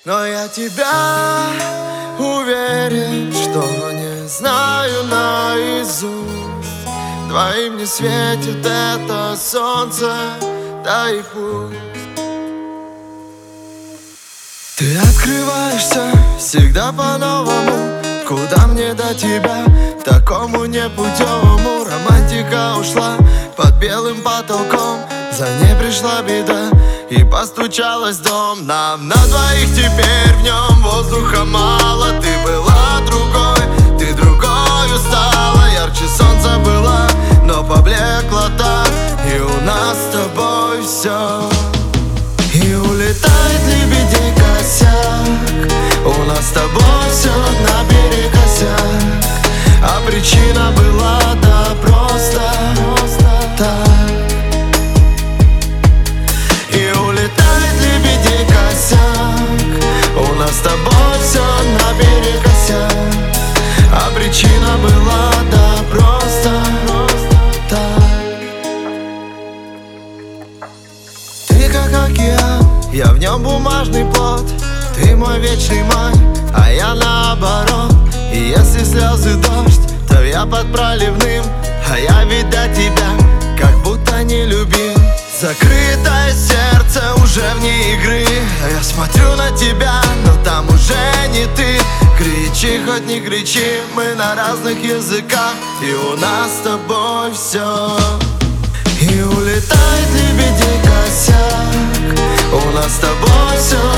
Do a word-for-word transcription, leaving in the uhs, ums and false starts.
Но я тебя уверен, что не знаю наизусть. Твоим не светит это солнце, да и пусть. Ты открываешься всегда по-новому. Куда мне до тебя, такому непутевому? Романтика ушла под белым потолком, за ней пришла беда и постучалась в дом. Нам на двоих теперь в нем воздуха мало. Ты была другой, ты другой стала. Ярче солнца была, но поблекла так. И у нас с тобой все. И улетает лебедей косяк. У нас с тобой все наперекосяк. А причина была, да просто, просто так. И улетает лебедей косяк. У нас с тобой все наперекосяк. А причина была, да просто, просто так. Ты как океан, я в нем бумажный плод. Ты мой вечный май, а я наоборот. И если слезы дождь, то я под проливным. А я ведь до тебя как будто не любим. Закрытое сердце уже вне игры. А я смотрю на тебя, но там уже не ты. Кричи, хоть не кричи, мы на разных языках. И у нас с тобой все. И улетает лебедей косяк. У нас с тобой все